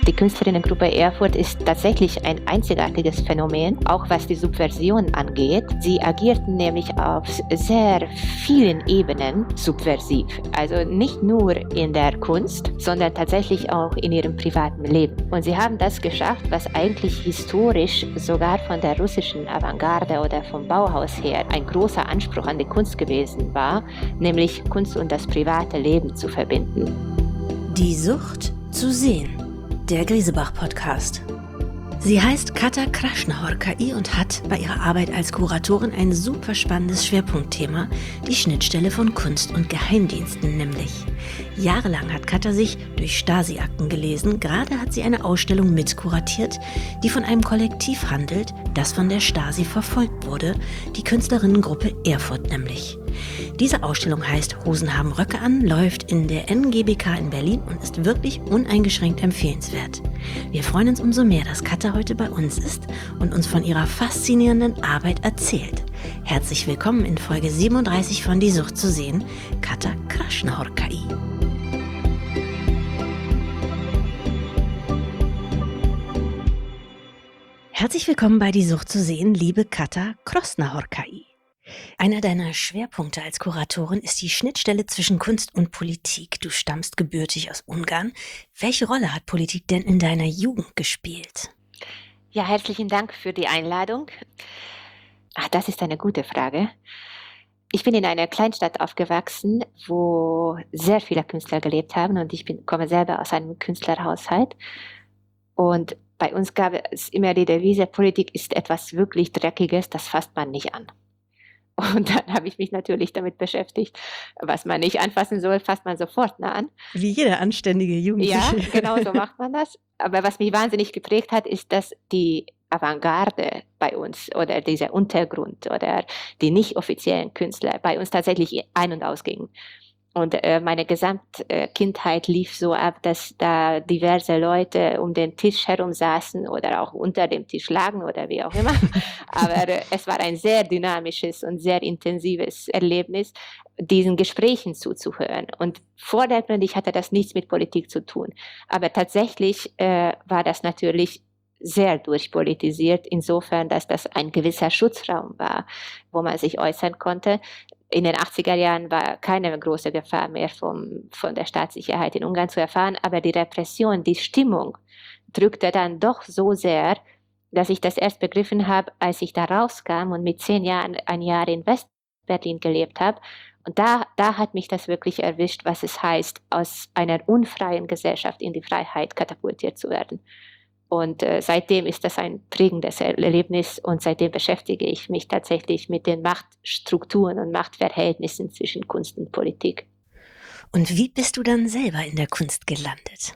Die Künstlerinnengruppe Erfurt ist tatsächlich ein einzigartiges Phänomen, auch was die Subversion angeht. Sie agierten nämlich auf sehr vielen Ebenen subversiv. Also nicht nur in der Kunst, sondern tatsächlich auch in ihrem privaten Leben. Und sie haben das geschafft, was eigentlich historisch sogar von der russischen Avantgarde oder vom Bauhaus her ein großer Anspruch an die Kunst gewesen war, nämlich Kunst und das private Leben zu verbinden. Die Sucht zu sehen. Der Griesebach-Podcast. Sie heißt Kata Krasznahorkai und hat bei ihrer Arbeit als Kuratorin ein super spannendes Schwerpunktthema, die Schnittstelle von Kunst und Geheimdiensten nämlich. Jahrelang hat Kata sich durch Stasi-Akten gelesen, gerade hat sie eine Ausstellung mitkuratiert, die von einem Kollektiv handelt, das von der Stasi verfolgt wurde, die Künstlerinnengruppe Erfurt nämlich. Diese Ausstellung heißt Hosen haben Röcke an, läuft in der NGBK in Berlin und ist wirklich uneingeschränkt empfehlenswert. Wir freuen uns umso mehr, dass Kata heute bei uns ist und uns von ihrer faszinierenden Arbeit erzählt. Herzlich willkommen in Folge 37 von Die Sucht zu sehen, Kata Krasznahorkai. Herzlich willkommen bei Die Sucht zu sehen, liebe Kata Krasznahorkai. Einer deiner Schwerpunkte als Kuratorin ist die Schnittstelle zwischen Kunst und Politik. Du stammst gebürtig aus Ungarn. Welche Rolle hat Politik denn in deiner Jugend gespielt? Ja, herzlichen Dank für die Einladung. Das ist eine gute Frage. Ich bin in einer Kleinstadt aufgewachsen, wo sehr viele Künstler gelebt haben und komme selber aus einem Künstlerhaushalt. Und bei uns gab es immer die Devise, Politik ist etwas wirklich Dreckiges, das fasst man nicht an. Und dann habe ich mich natürlich damit beschäftigt, was man nicht anfassen soll, fasst man sofort an. Wie jeder anständige Jugendliche. Ja, genau so macht man das. Aber was mich wahnsinnig geprägt hat, ist, dass die Avantgarde bei uns oder dieser Untergrund oder die nicht offiziellen Künstler bei uns tatsächlich ein- und ausgingen. Und meine Gesamtkindheit lief so ab, dass da diverse Leute um den Tisch herum saßen oder auch unter dem Tisch lagen oder wie auch immer. Aber es war ein sehr dynamisches und sehr intensives Erlebnis, diesen Gesprächen zuzuhören. Und vordergründig hatte das nichts mit Politik zu tun. Aber tatsächlich war das natürlich sehr durchpolitisiert, insofern, dass das ein gewisser Schutzraum war, wo man sich äußern konnte. In den 80er Jahren war keine große Gefahr mehr von der Staatssicherheit in Ungarn zu erfahren, aber die Repression, die Stimmung drückte dann doch so sehr, dass ich das erst begriffen habe, als ich da rauskam und mit 10 Jahren ein Jahr in Westberlin gelebt habe. Und da hat mich das wirklich erwischt, was es heißt, aus einer unfreien Gesellschaft in die Freiheit katapultiert zu werden. Und seitdem ist das ein prägendes Erlebnis und seitdem beschäftige ich mich tatsächlich mit den Machtstrukturen und Machtverhältnissen zwischen Kunst und Politik. Und wie bist du dann selber in der Kunst gelandet?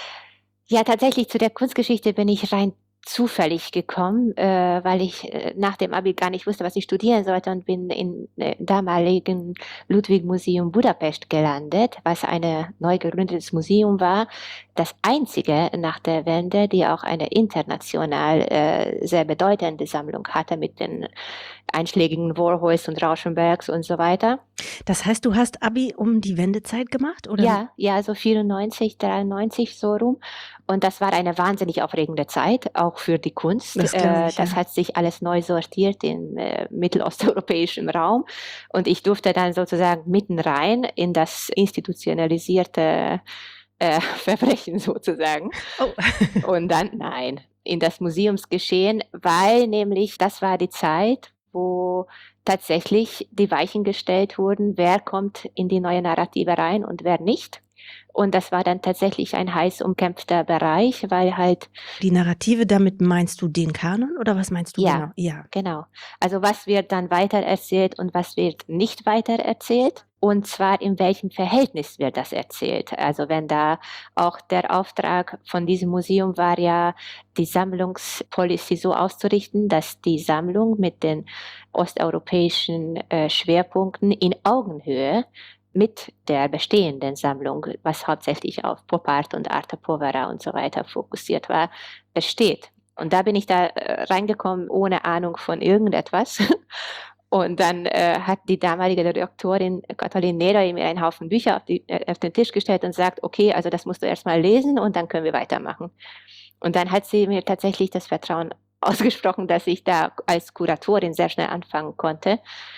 Ja, tatsächlich zu der Kunstgeschichte bin ich rein zufällig gekommen, weil ich nach dem Abi gar nicht wusste, was ich studieren sollte und bin im damaligen Ludwig-Museum Budapest gelandet, was ein neu gegründetes Museum war, das einzige nach der Wende, die auch eine international sehr bedeutende Sammlung hatte mit den einschlägigen Warhols und Rauschenbergs und so weiter. Das heißt, du hast Abi um die Wendezeit gemacht, oder? Ja, so 94, 93 so rum. Und das war eine wahnsinnig aufregende Zeit, auch für die Kunst. Das glaube ich, das ja. hat sich alles neu sortiert im mittelosteuropäischen Raum. Und ich durfte dann sozusagen mitten rein in das institutionalisierte Verbrechen sozusagen. Oh. Und dann, in das Museumsgeschehen, weil nämlich das war die Zeit, wo tatsächlich die Weichen gestellt wurden, wer kommt in die neue Narrative rein und wer nicht. Und das war dann tatsächlich ein heiß umkämpfter Bereich, weil halt... Die Narrative, damit meinst du den Kanon oder was meinst du genau? Ja, genau. Also was wird dann weitererzählt und was wird nicht weitererzählt? Und zwar in welchem Verhältnis wird das erzählt? Also wenn da auch der Auftrag von diesem Museum war ja, die Sammlungspolicy so auszurichten, dass die Sammlung mit den osteuropäischen Schwerpunkten in Augenhöhe mit der bestehenden Sammlung, was hauptsächlich auf Pop Art und Arte Povera und so weiter fokussiert war, besteht. Und da bin ich da reingekommen ohne Ahnung von irgendetwas Und dann hat die damalige Direktorin Katalin Neder mir einen Haufen Bücher auf den Tisch gestellt und sagt, okay, also das musst du erst mal lesen und dann können wir weitermachen. Und dann hat sie mir tatsächlich das Vertrauen ausgesprochen, dass ich da als Kuratorin sehr schnell anfangen konnte.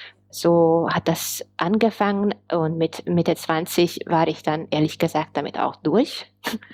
So hat das angefangen und mit Mitte 20 war ich dann ehrlich gesagt damit auch durch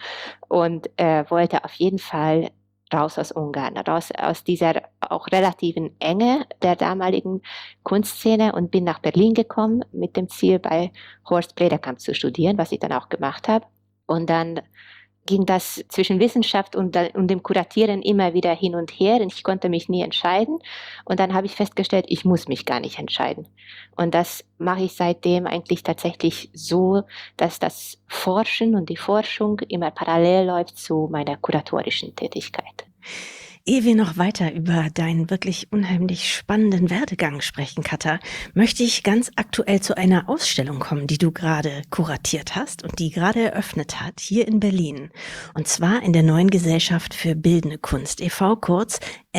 und wollte auf jeden Fall raus aus Ungarn, raus aus dieser auch relativen Enge der damaligen Kunstszene und bin nach Berlin gekommen mit dem Ziel, bei Horst Brederkamp zu studieren, was ich dann auch gemacht habe. Und dann ging das zwischen Wissenschaft und dem Kuratieren immer wieder hin und her und ich konnte mich nie entscheiden. Und dann habe ich festgestellt, ich muss mich gar nicht entscheiden. Und das mache ich seitdem eigentlich tatsächlich so, dass das Forschen und die Forschung immer parallel läuft zu meiner kuratorischen Tätigkeit. Ehe wir noch weiter über deinen wirklich unheimlich spannenden Werdegang sprechen, Kata, möchte ich ganz aktuell zu einer Ausstellung kommen, die du gerade kuratiert hast und die gerade eröffnet hat, hier in Berlin. Und zwar in der Neuen Gesellschaft für Bildende Kunst, e.V., kurz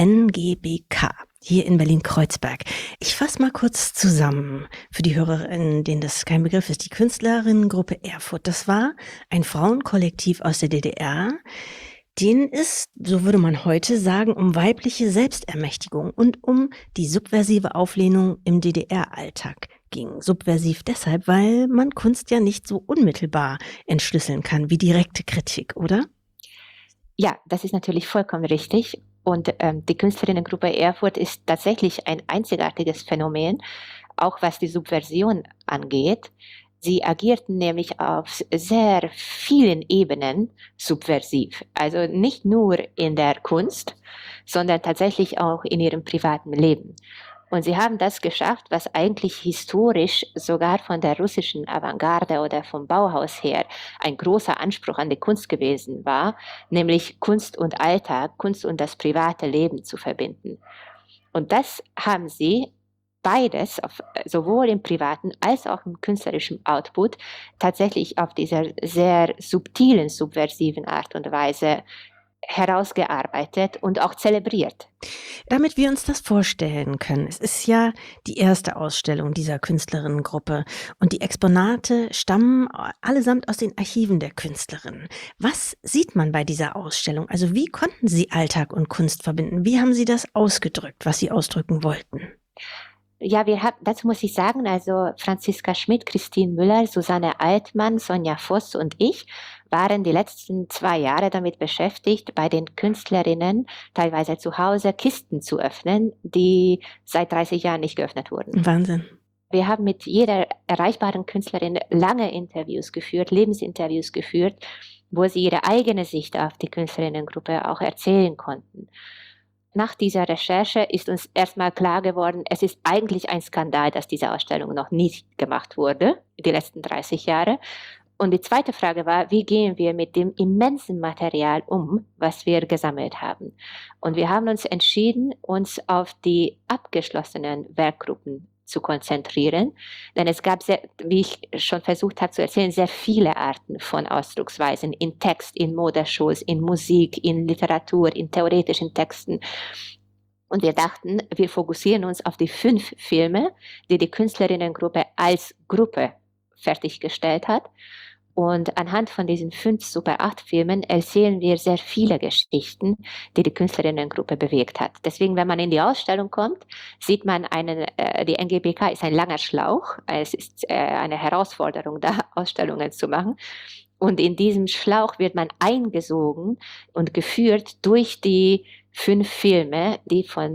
NGBK. Hier in Berlin-Kreuzberg. Ich fasse mal kurz zusammen für die Hörerinnen, denen das kein Begriff ist. Die Künstlerinnengruppe Erfurt, das war ein Frauenkollektiv aus der DDR, denen es, so würde man heute sagen, um weibliche Selbstermächtigung und um die subversive Auflehnung im DDR-Alltag ging. Subversiv deshalb, weil man Kunst ja nicht so unmittelbar entschlüsseln kann wie direkte Kritik, oder? Ja, das ist natürlich vollkommen richtig. Und die Künstlerinnengruppe Erfurt ist tatsächlich ein einzigartiges Phänomen, auch was die Subversion angeht. Sie agierten nämlich auf sehr vielen Ebenen subversiv. Also nicht nur in der Kunst, sondern tatsächlich auch in ihrem privaten Leben. Und sie haben das geschafft, was eigentlich historisch sogar von der russischen Avantgarde oder vom Bauhaus her ein großer Anspruch an die Kunst gewesen war, nämlich Kunst und Alltag, Kunst und das private Leben zu verbinden. Und das haben sie beides, sowohl im privaten als auch im künstlerischen Output, tatsächlich auf dieser sehr subtilen, subversiven Art und Weise herausgearbeitet und auch zelebriert. Damit wir uns das vorstellen können, es ist ja die erste Ausstellung dieser Künstlerinnengruppe und die Exponate stammen allesamt aus den Archiven der Künstlerinnen. Was sieht man bei dieser Ausstellung? Also wie konnten Sie Alltag und Kunst verbinden? Wie haben Sie das ausgedrückt, was Sie ausdrücken wollten? Ja, dazu muss ich sagen, also Franziska Schmidt, Christine Müller, Susanne Altmann, Sonja Voss und ich waren die letzten 2 Jahre damit beschäftigt, bei den Künstlerinnen teilweise zu Hause Kisten zu öffnen, die seit 30 Jahren nicht geöffnet wurden. Wahnsinn. Wir haben mit jeder erreichbaren Künstlerin lange Interviews geführt, Lebensinterviews geführt, wo sie ihre eigene Sicht auf die Künstlerinnengruppe auch erzählen konnten. Nach dieser Recherche ist uns erstmal klar geworden, es ist eigentlich ein Skandal, dass diese Ausstellung noch nicht gemacht wurde, die letzten 30 Jahre. Und die zweite Frage war, wie gehen wir mit dem immensen Material um, was wir gesammelt haben? Und wir haben uns entschieden, uns auf die abgeschlossenen Werkgruppen zu konzentrieren, denn es gab, wie ich schon versucht habe zu erzählen, sehr viele Arten von Ausdrucksweisen in Text, in Modeshows, in Musik, in Literatur, in theoretischen Texten. Und wir dachten, wir fokussieren uns auf die 5 Filme, die die Künstlerinnengruppe als Gruppe fertiggestellt hat. Und anhand von diesen 5 Super 8 Filmen erzählen wir sehr viele Geschichten, die die Künstlerinnengruppe bewegt hat. Deswegen, wenn man in die Ausstellung kommt, sieht man die NGBK ist ein langer Schlauch. Es ist eine Herausforderung, da Ausstellungen zu machen. Und in diesem Schlauch wird man eingesogen und geführt durch die 5 Filme, die von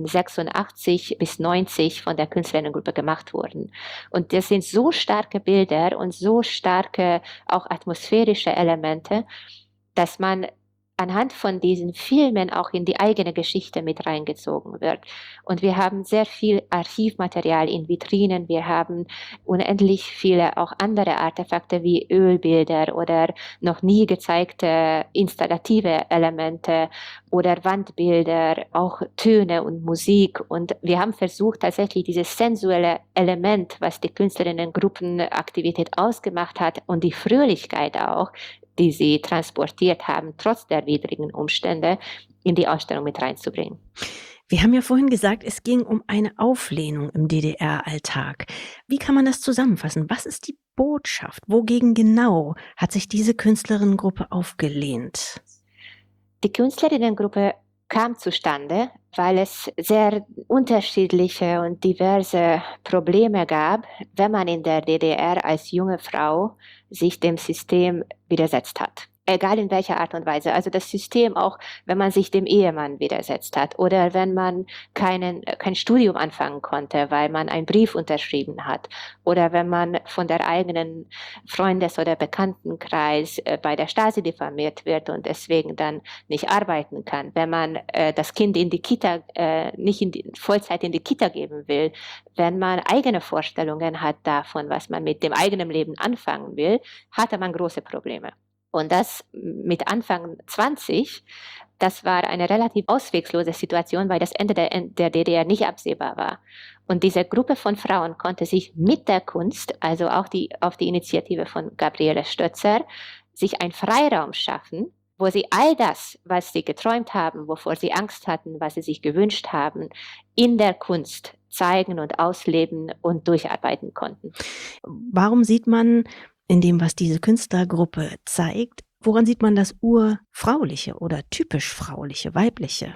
86 bis 90 von der Künstlerinnengruppe gemacht wurden. Und das sind so starke Bilder und so starke auch atmosphärische Elemente, dass man anhand von diesen Filmen auch in die eigene Geschichte mit reingezogen wird. Und wir haben sehr viel Archivmaterial in Vitrinen, wir haben unendlich viele auch andere Artefakte wie Ölbilder oder noch nie gezeigte installative Elemente oder Wandbilder, auch Töne und Musik. Und wir haben versucht, tatsächlich dieses sensuelle Element, was die Künstlerinnengruppenaktivität ausgemacht hat und die Fröhlichkeit auch, die sie transportiert haben, trotz der widrigen Umstände, in die Ausstellung mit reinzubringen. Wir haben ja vorhin gesagt, es ging um eine Auflehnung im DDR-Alltag. Wie kann man das zusammenfassen? Was ist die Botschaft? Wogegen genau hat sich diese Künstlerinnengruppe aufgelehnt? Die Künstlerinnengruppe kam zustande, weil es sehr unterschiedliche und diverse Probleme gab, wenn man in der DDR als junge Frau sich dem System widersetzt hat. Egal in welcher Art und Weise. Also das System auch, wenn man sich dem Ehemann widersetzt hat oder wenn man kein Studium anfangen konnte, weil man einen Brief unterschrieben hat oder wenn man von der eigenen Freundes- oder Bekanntenkreis bei der Stasi diffamiert wird und deswegen dann nicht arbeiten kann, wenn man das Kind in die Kita, nicht Vollzeit in die Kita geben will, wenn man eigene Vorstellungen hat davon, was man mit dem eigenen Leben anfangen will, hatte man große Probleme. Und das mit Anfang 20, das war eine relativ auswegslose Situation, weil das Ende der DDR nicht absehbar war. Und diese Gruppe von Frauen konnte sich mit der Kunst, also auch auf die Initiative von Gabriele Stötzer, sich einen Freiraum schaffen, wo sie all das, was sie geträumt haben, wovor sie Angst hatten, was sie sich gewünscht haben, in der Kunst zeigen und ausleben und durcharbeiten konnten. Warum sieht man in dem, was diese Künstlergruppe zeigt, woran sieht man das Urfrauliche oder typisch Frauliche, Weibliche?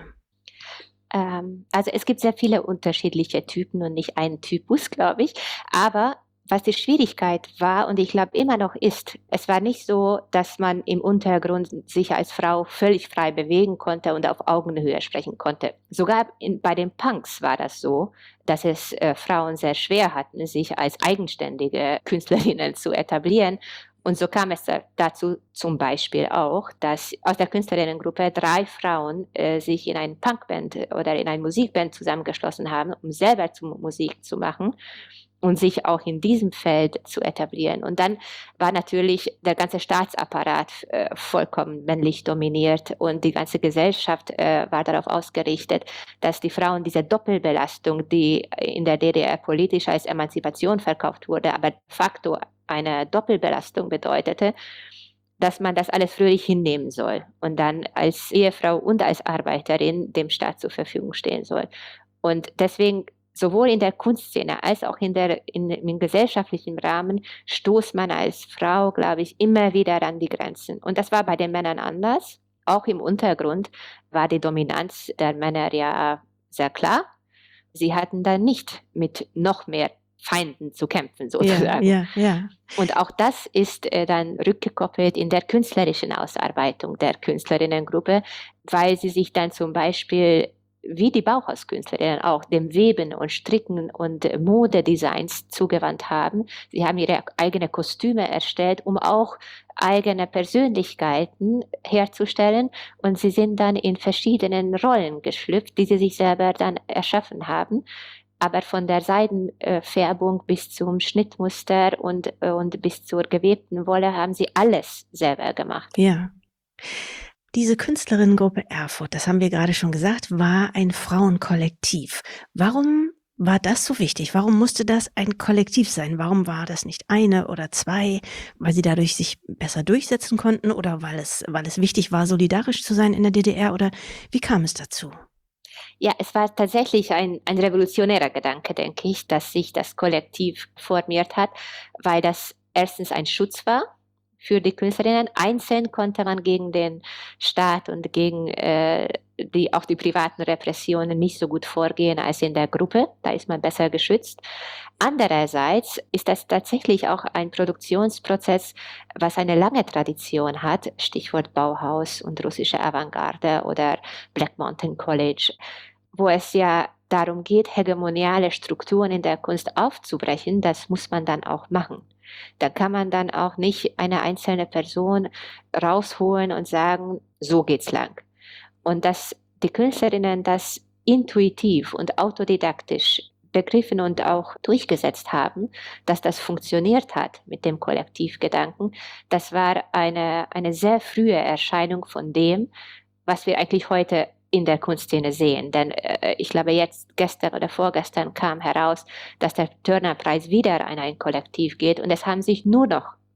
Also es gibt sehr viele unterschiedliche Typen und nicht einen Typus, glaube ich. Aber was die Schwierigkeit war und ich glaube immer noch ist, es war nicht so, dass man im Untergrund sich als Frau völlig frei bewegen konnte und auf Augenhöhe sprechen konnte. Sogar bei den Punks war das so, dass es Frauen sehr schwer hatten, sich als eigenständige Künstlerinnen zu etablieren. Und so kam es dazu zum Beispiel auch, dass aus der Künstlerinnengruppe 3 Frauen sich in eine Punkband oder in eine Musikband zusammengeschlossen haben, um selber Musik zu machen und sich auch in diesem Feld zu etablieren. Und dann war natürlich der ganze Staatsapparat vollkommen männlich dominiert und die ganze Gesellschaft war darauf ausgerichtet, dass die Frauen diese Doppelbelastung, die in der DDR politisch als Emanzipation verkauft wurde, aber de facto eine Doppelbelastung bedeutete, dass man das alles fröhlich hinnehmen soll und dann als Ehefrau und als Arbeiterin dem Staat zur Verfügung stehen soll. Und deswegen sowohl in der Kunstszene als auch im gesellschaftlichen Rahmen stoßt man als Frau, glaube ich, immer wieder an die Grenzen. Und das war bei den Männern anders. Auch im Untergrund war die Dominanz der Männer ja sehr klar. Sie hatten da nicht mit noch mehr Feinden zu kämpfen, sozusagen. Ja. Und auch das ist dann rückgekoppelt in der künstlerischen Ausarbeitung der Künstlerinnengruppe, weil sie sich dann zum Beispiel wie die Bauhauskünstlerinnen auch dem Weben und Stricken und Modedesigns zugewandt haben. Sie haben ihre eigenen Kostüme erstellt, um auch eigene Persönlichkeiten herzustellen. Und sie sind dann in verschiedenen Rollen geschlüpft, die sie sich selber dann erschaffen haben. Aber von der Seidenfärbung bis zum Schnittmuster und bis zur gewebten Wolle haben sie alles selber gemacht. Ja. Diese Künstlerinnengruppe Erfurt, das haben wir gerade schon gesagt, war ein Frauenkollektiv. Warum war das so wichtig? Warum musste das ein Kollektiv sein? Warum war das nicht eine oder zwei? Weil sie dadurch sich besser durchsetzen konnten oder weil es wichtig war, solidarisch zu sein in der DDR? Oder wie kam es dazu? Ja, es war tatsächlich ein revolutionärer Gedanke, denke ich, dass sich das Kollektiv formiert hat, weil das erstens ein Schutz war für die Künstlerinnen. Einzeln konnte man gegen den Staat und gegen auch die privaten Repressionen nicht so gut vorgehen als in der Gruppe. Da ist man besser geschützt. Andererseits ist das tatsächlich auch ein Produktionsprozess, was eine lange Tradition hat. Stichwort Bauhaus und russische Avantgarde oder Black Mountain College, wo es ja darum geht, hegemoniale Strukturen in der Kunst aufzubrechen. Das muss man dann auch machen. Da kann man dann auch nicht eine einzelne Person rausholen und sagen, so geht's lang. Und dass die Künstlerinnen das intuitiv und autodidaktisch begriffen und auch durchgesetzt haben, dass das funktioniert hat mit dem Kollektivgedanken, das war eine sehr frühe Erscheinung von dem, was wir eigentlich heute in der Kunstszene sehen. Denn ich glaube, jetzt, gestern oder vorgestern kam heraus, dass der Turner-Preis wieder an ein Kollektiv geht und es haben sich nur noch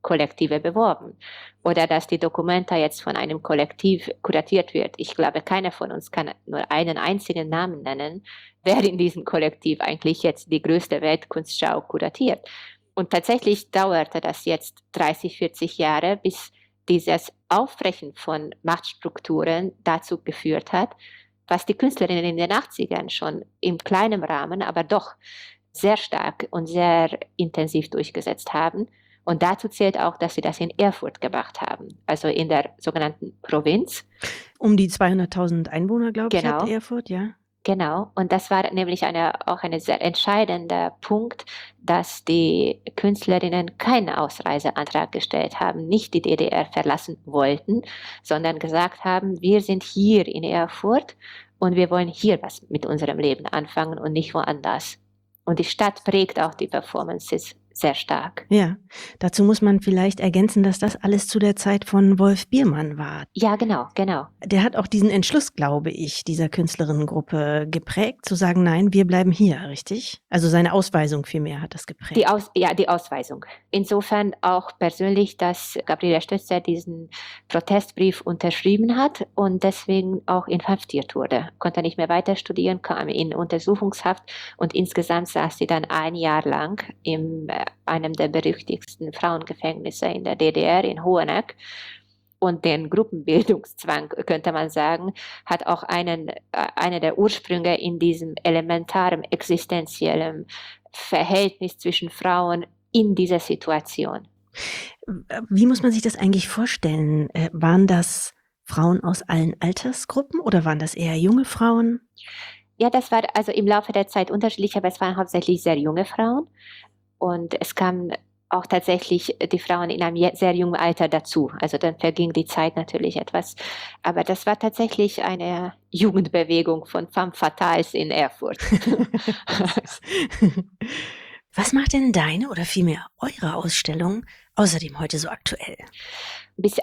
Kollektive beworben oder dass die Dokumenta jetzt von einem Kollektiv kuratiert wird. Ich glaube, keiner von uns kann nur einen einzigen Namen nennen, wer in diesem Kollektiv eigentlich jetzt die größte Weltkunstschau kuratiert. Und tatsächlich dauerte das jetzt 30, 40 Jahre, bis dieses Aufbrechen von Machtstrukturen dazu geführt hat, was die Künstlerinnen in den 80ern schon im kleinen Rahmen, aber doch sehr stark und sehr intensiv durchgesetzt haben. Und dazu zählt auch, dass sie das in Erfurt gemacht haben, also in der sogenannten Provinz. Um die 200.000 Einwohner, glaube ich, hat Genau. Erfurt, ja. Genau, und das war nämlich auch ein sehr entscheidender Punkt, dass die Künstlerinnen keinen Ausreiseantrag gestellt haben, nicht die DDR verlassen wollten, sondern gesagt haben, wir sind hier in Erfurt und wir wollen hier was mit unserem Leben anfangen und nicht woanders. Und die Stadt prägt auch die Performances sehr stark. Ja, dazu muss man vielleicht ergänzen, dass das alles zu der Zeit von Wolf Biermann war. Ja, genau. Der hat auch diesen Entschluss, glaube ich, dieser Künstlerinnengruppe geprägt, zu sagen, nein, wir bleiben hier, richtig? Also seine Ausweisung vielmehr hat das geprägt. Die Ausweisung. Insofern auch persönlich, dass Gabriela Stötzer diesen Protestbrief unterschrieben hat und deswegen auch inhaftiert wurde. Konnte nicht mehr weiter studieren, kam in Untersuchungshaft und insgesamt saß sie dann ein Jahr lang in einem der berüchtigsten Frauengefängnisse in der DDR, in Hoheneck. Und den Gruppenbildungszwang, könnte man sagen, hat auch einer der Ursprünge in diesem elementaren existenziellen Verhältnis zwischen Frauen in dieser Situation. Wie muss man sich das eigentlich vorstellen? Waren das Frauen aus allen Altersgruppen oder waren das eher junge Frauen? Ja, das war also im Laufe der Zeit unterschiedlich, aber es waren hauptsächlich sehr junge Frauen. Und es kamen auch tatsächlich die Frauen in einem sehr jungen Alter dazu. Also dann verging die Zeit natürlich etwas. Aber das war tatsächlich eine Jugendbewegung von Femme Fatales in Erfurt. Was macht denn deine oder vielmehr eure Ausstellung außerdem heute so aktuell? Bis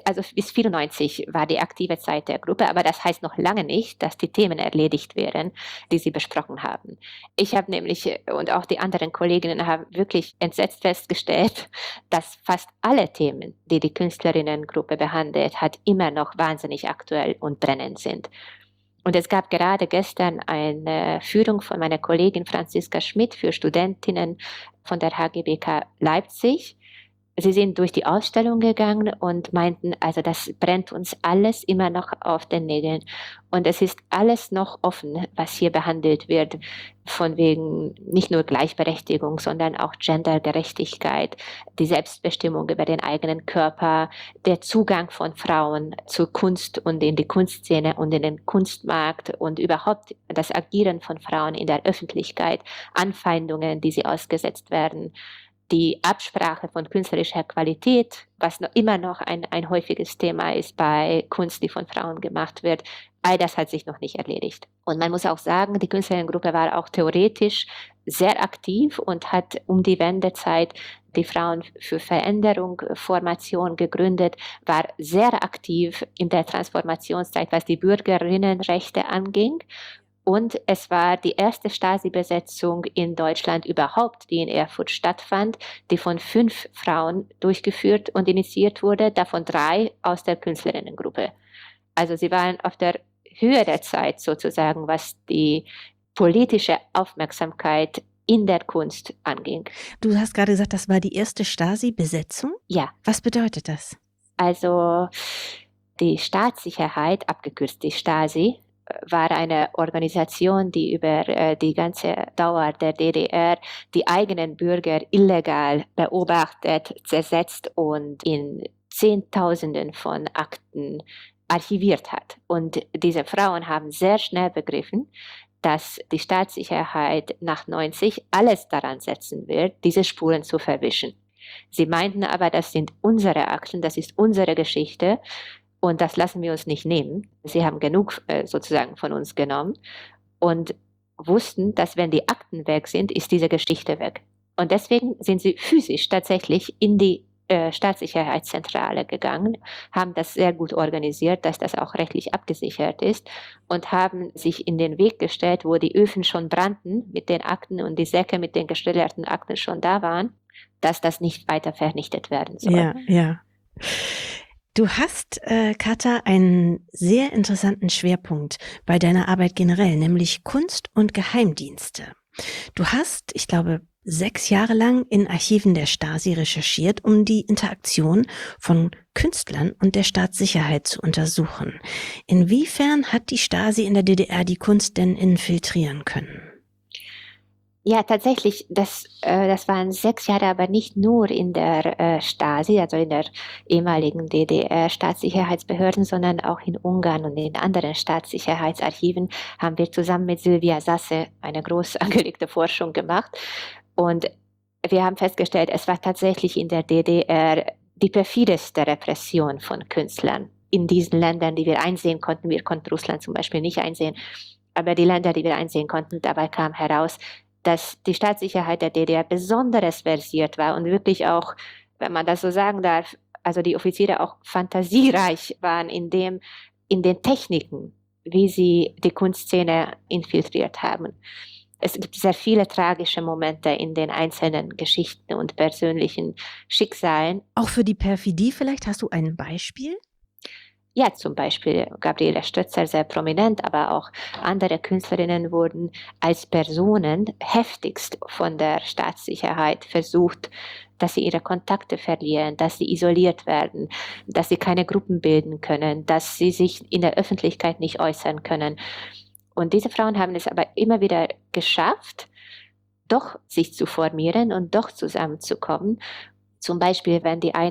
1994 war die aktive Zeit der Gruppe, aber das heißt noch lange nicht, dass die Themen erledigt wären, die sie besprochen haben. Ich habe nämlich und auch die anderen Kolleginnen haben wirklich entsetzt festgestellt, dass fast alle Themen, die die Künstlerinnengruppe behandelt hat, immer noch wahnsinnig aktuell und brennend sind. Und es gab gerade gestern eine Führung von meiner Kollegin Franziska Schmidt für Studentinnen von der HGBK Leipzig. Sie sind durch die Ausstellung gegangen und meinten, also das brennt uns alles immer noch auf den Nägeln. Und es ist alles noch offen, was hier behandelt wird, von wegen nicht nur Gleichberechtigung, sondern auch Gendergerechtigkeit, die Selbstbestimmung über den eigenen Körper, der Zugang von Frauen zur Kunst und in die Kunstszene und in den Kunstmarkt und überhaupt das Agieren von Frauen in der Öffentlichkeit, Anfeindungen, die sie ausgesetzt werden. Die Absprache von künstlerischer Qualität, was immer noch ein häufiges Thema ist bei Kunst, die von Frauen gemacht wird, all das hat sich noch nicht erledigt. Und man muss auch sagen, die Künstlerinnengruppe war auch theoretisch sehr aktiv und hat um die Wendezeit die Frauen für Veränderung Formation gegründet, war sehr aktiv in der Transformationszeit, was die Bürgerinnenrechte anging. Und es war die erste Stasi-Besetzung in Deutschland überhaupt, die in Erfurt stattfand, die von 5 Frauen durchgeführt und initiiert wurde, davon 3 aus der Künstlerinnengruppe. Also sie waren auf der Höhe der Zeit sozusagen, was die politische Aufmerksamkeit in der Kunst anging. Du hast gerade gesagt, das war die erste Stasi-Besetzung? Ja. Was bedeutet das? Also die Staatssicherheit, abgekürzt die Stasi, war eine Organisation, die über die ganze Dauer der DDR die eigenen Bürger illegal beobachtet, zersetzt und in Zehntausenden von Akten archiviert hat. Und diese Frauen haben sehr schnell begriffen, dass die Staatssicherheit nach 90 alles daran setzen wird, diese Spuren zu verwischen. Sie meinten aber, das sind unsere Akten, das ist unsere Geschichte. Und das lassen wir uns nicht nehmen. Sie haben genug sozusagen von uns genommen und wussten, dass wenn die Akten weg sind, ist diese Geschichte weg. Und deswegen sind sie physisch tatsächlich in die Staatssicherheitszentrale gegangen, haben das sehr gut organisiert, dass das auch rechtlich abgesichert ist und haben sich in den Weg gestellt, wo die Öfen schon brannten mit den Akten und die Säcke mit den geschilderten Akten schon da waren, dass das nicht weiter vernichtet werden soll. Ja, ja. Du hast, Katha, einen sehr interessanten Schwerpunkt bei deiner Arbeit generell, nämlich Kunst und Geheimdienste. Du hast, ich glaube, 6 Jahre lang in Archiven der Stasi recherchiert, um die Interaktion von Künstlern und der Staatssicherheit zu untersuchen. Inwiefern hat die Stasi in der DDR die Kunst denn infiltrieren können? Ja, tatsächlich, das waren 6 Jahre, aber nicht nur in der Stasi, also in der ehemaligen DDR-Staatssicherheitsbehörden, sondern auch in Ungarn und in anderen Staatssicherheitsarchiven haben wir zusammen mit Sylvia Sasse eine groß angelegte Forschung gemacht. Und wir haben festgestellt, es war tatsächlich in der DDR die perfideste Repression von Künstlern in diesen Ländern, die wir einsehen konnten. Wir konnten Russland zum Beispiel nicht einsehen, aber die Länder, die wir einsehen konnten, dabei kam heraus, dass die Staatssicherheit der DDR besonders versiert war und wirklich auch, wenn man das so sagen darf, also die Offiziere auch fantasiereich waren in den Techniken, wie sie die Kunstszene infiltriert haben. Es gibt sehr viele tragische Momente in den einzelnen Geschichten und persönlichen Schicksalen. Auch für die Perfidie vielleicht? Hast du ein Beispiel? Ja, zum Beispiel Gabriele Stötzer, sehr prominent, aber auch andere Künstlerinnen wurden als Personen heftigst von der Staatssicherheit versucht, dass sie ihre Kontakte verlieren, dass sie isoliert werden, dass sie keine Gruppen bilden können, dass sie sich in der Öffentlichkeit nicht äußern können. Und diese Frauen haben es aber immer wieder geschafft, doch sich zu formieren und doch zusammenzukommen. Zum Beispiel, wenn der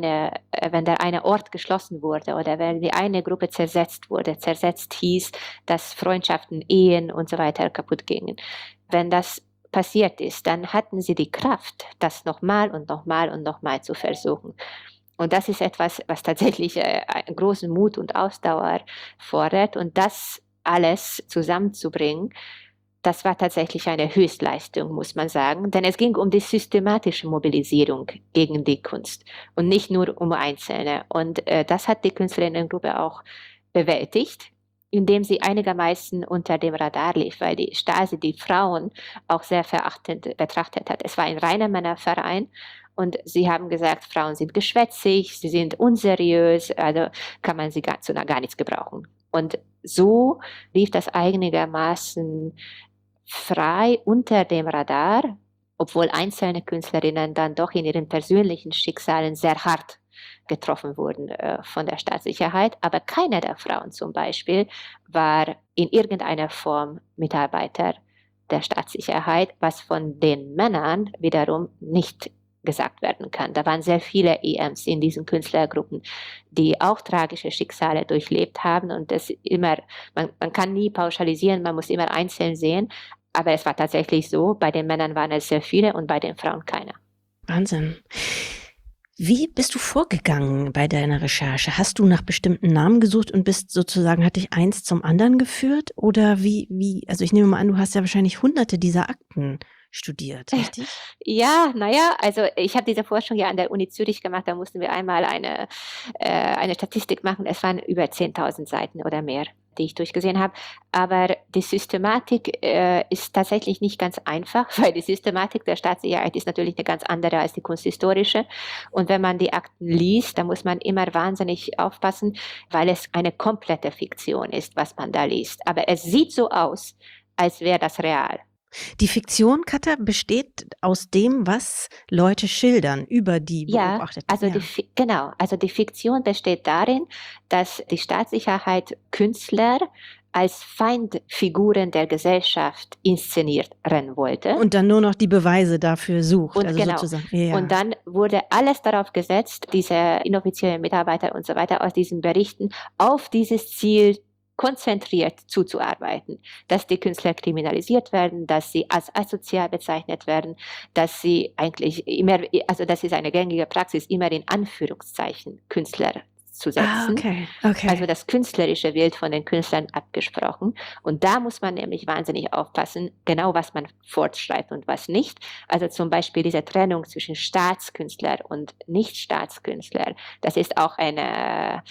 eine Ort geschlossen wurde oder wenn die eine Gruppe zersetzt wurde. Zersetzt hieß, dass Freundschaften, Ehen und so weiter kaputt gingen. Wenn das passiert ist, dann hatten sie die Kraft, das nochmal und nochmal und nochmal zu versuchen. Und das ist etwas, was tatsächlich einen großen Mut und Ausdauer fordert. Und das alles zusammenzubringen, das war tatsächlich eine Höchstleistung, muss man sagen, denn es ging um die systematische Mobilisierung gegen die Kunst und nicht nur um Einzelne. Und das hat die Künstlerinnengruppe auch bewältigt, indem sie einigermaßen unter dem Radar lief, weil die Stasi die Frauen auch sehr verachtend betrachtet hat. Es war ein reiner Männerverein und sie haben gesagt, Frauen sind geschwätzig, sie sind unseriös, also kann man sie zu gar nichts gebrauchen. Und so lief das einigermaßen frei unter dem Radar, obwohl einzelne Künstlerinnen dann doch in ihren persönlichen Schicksalen sehr hart getroffen wurden von der Staatssicherheit. Aber keine der Frauen zum Beispiel war in irgendeiner Form Mitarbeiter der Staatssicherheit, was von den Männern wiederum nicht gesagt werden kann. Da waren sehr viele EMs in diesen Künstlergruppen, die auch tragische Schicksale durchlebt haben und das immer, man kann nie pauschalisieren, man muss immer einzeln sehen, aber es war tatsächlich so, bei den Männern waren es sehr viele und bei den Frauen keiner. Wahnsinn. Wie bist du vorgegangen bei deiner Recherche? Hast du nach bestimmten Namen gesucht und bist sozusagen, hat dich eins zum anderen geführt? Oder wie, also ich nehme mal an, du hast ja wahrscheinlich hunderte dieser Akten studiert, richtig? Ja, naja, also ich habe diese Forschung ja an der Uni Zürich gemacht, da mussten wir einmal eine Statistik machen, es waren über 10.000 Seiten oder mehr, die ich durchgesehen habe. Aber die Systematik ist tatsächlich nicht ganz einfach, weil die Systematik der Staatssicherheit ist natürlich eine ganz andere als die kunsthistorische. Und wenn man die Akten liest, dann muss man immer wahnsinnig aufpassen, weil es eine komplette Fiktion ist, was man da liest. Aber es sieht so aus, als wäre das real. Die Fiktion, Katha, besteht aus dem, was Leute schildern über die Beobachteten. Also genau, also die Fiktion besteht darin, dass die Staatssicherheit Künstler als Feindfiguren der Gesellschaft inszenieren wollte. Und dann nur noch die Beweise dafür sucht. Und also genau. Sozusagen. Ja. Und dann wurde alles darauf gesetzt, diese inoffiziellen Mitarbeiter und so weiter aus diesen Berichten auf dieses Ziel konzentriert zuzuarbeiten, dass die Künstler kriminalisiert werden, dass sie als asozial bezeichnet werden, dass sie eigentlich immer, also das ist eine gängige Praxis, immer in Anführungszeichen Künstler zu setzen. Okay. Also das Künstlerische wird von den Künstlern abgesprochen. Und da muss man nämlich wahnsinnig aufpassen, genau was man fortschreibt und was nicht. Also zum Beispiel diese Trennung zwischen Staatskünstler und Nicht-Staatskünstler, das ist auch eine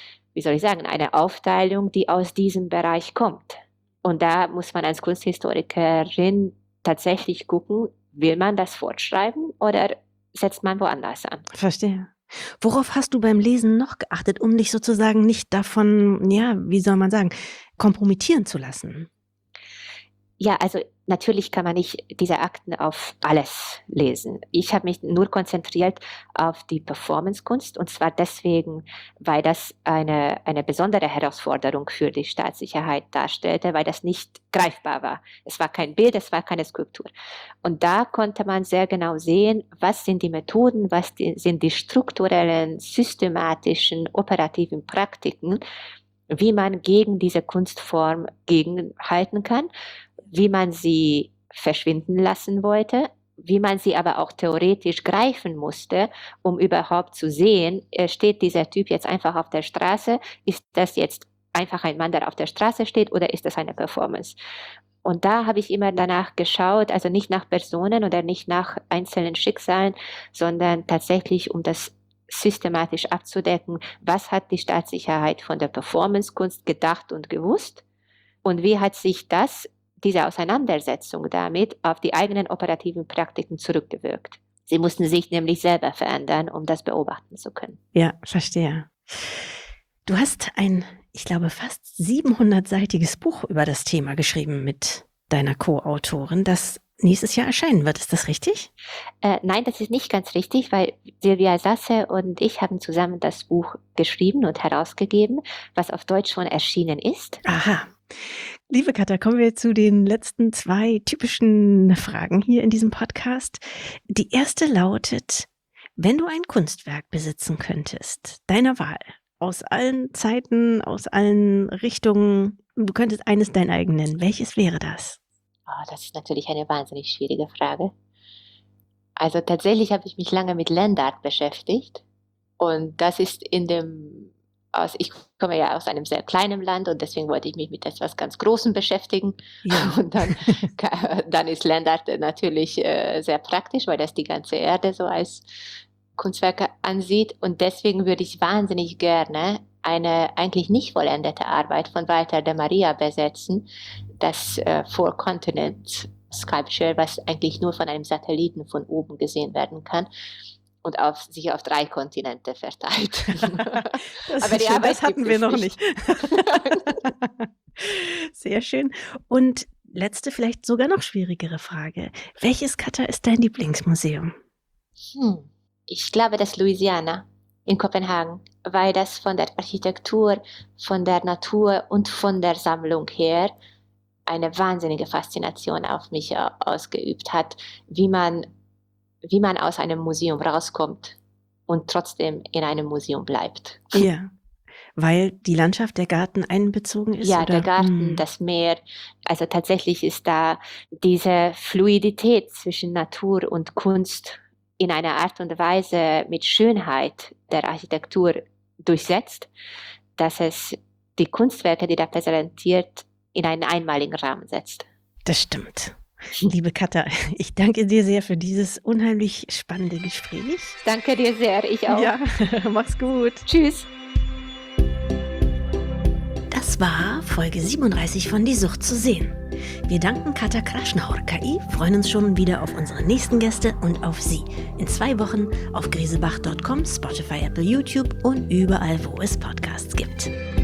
Aufteilung, die aus diesem Bereich kommt. Und da muss man als Kunsthistorikerin tatsächlich gucken, will man das fortschreiben oder setzt man woanders an. Verstehe. Worauf hast du beim Lesen noch geachtet, um dich sozusagen nicht davon, ja, wie soll man sagen, kompromittieren zu lassen? Ja, also natürlich kann man nicht diese Akten auf alles lesen. Ich habe mich nur konzentriert auf die Performancekunst, und zwar deswegen, weil das eine besondere Herausforderung für die Staatssicherheit darstellte, weil das nicht greifbar war. Es war kein Bild, es war keine Skulptur. Und da konnte man sehr genau sehen, was sind die Methoden, sind die strukturellen, systematischen, operativen Praktiken, wie man gegen diese Kunstform gegenhalten kann, wie man sie verschwinden lassen wollte, wie man sie aber auch theoretisch greifen musste, um überhaupt zu sehen, steht dieser Typ jetzt einfach auf der Straße, ist das jetzt einfach ein Mann, der auf der Straße steht, oder ist das eine Performance? Und da habe ich immer danach geschaut, also nicht nach Personen oder nicht nach einzelnen Schicksalen, sondern tatsächlich, um das systematisch abzudecken, was hat die Staatssicherheit von der Performancekunst gedacht und gewusst und wie hat sich diese Auseinandersetzung damit auf die eigenen operativen Praktiken zurückgewirkt. Sie mussten sich nämlich selber verändern, um das beobachten zu können. Ja, verstehe. Du hast ein, ich glaube, fast 700-seitiges Buch über das Thema geschrieben mit deiner Co-Autorin, das nächstes Jahr erscheinen wird. Ist das richtig? Nein, das ist nicht ganz richtig, weil Silvia Sasse und ich haben zusammen das Buch geschrieben und herausgegeben, was auf Deutsch schon erschienen ist. Aha. Liebe Katha, kommen wir zu den letzten 2 typischen Fragen hier in diesem Podcast. Die erste lautet: Wenn du ein Kunstwerk besitzen könntest, deiner Wahl, aus allen Zeiten, aus allen Richtungen, du könntest eines dein eigen nennen, welches wäre das? Oh, das ist natürlich eine wahnsinnig schwierige Frage. Also tatsächlich habe ich mich lange mit Landart beschäftigt, und das ist ich komme ja aus einem sehr kleinen Land, und deswegen wollte ich mich mit etwas ganz Großem beschäftigen. Ja. Und dann ist Landart natürlich sehr praktisch, weil das die ganze Erde so als Kunstwerke ansieht. Und deswegen würde ich wahnsinnig gerne eine eigentlich nicht vollendete Arbeit von Walter de Maria besetzen, das Four Continent Sculpture, was eigentlich nur von einem Satelliten von oben gesehen werden kann und sich auf 3 Kontinente verteilt. Aber die Arbeit hatten wir noch nicht. Sehr schön. Und letzte, vielleicht sogar noch schwierigere Frage. Welches, Katha, ist dein Lieblingsmuseum? Ich glaube, das Louisiana in Kopenhagen, weil das von der Architektur, von der Natur und von der Sammlung her eine wahnsinnige Faszination auf mich ausgeübt hat, wie man aus einem Museum rauskommt und trotzdem in einem Museum bleibt. Ja, weil die Landschaft, der Garten einbezogen ist? Ja, oder? Der Garten, das Meer. Also tatsächlich ist da diese Fluidität zwischen Natur und Kunst in einer Art und Weise mit Schönheit der Architektur durchsetzt, dass es die Kunstwerke, die da präsentiert, in einen einmaligen Rahmen setzt. Das stimmt. Liebe Katha, ich danke dir sehr für dieses unheimlich spannende Gespräch. Danke dir sehr, ich auch. Ja, mach's gut. Tschüss. Das war Folge 37 von Die Sucht zu sehen. Wir danken Katha Kraschnahor-KI, freuen uns schon wieder auf unsere nächsten Gäste und auf Sie. In 2 Wochen auf grisebach.com, Spotify, Apple, YouTube und überall, wo es Podcasts gibt.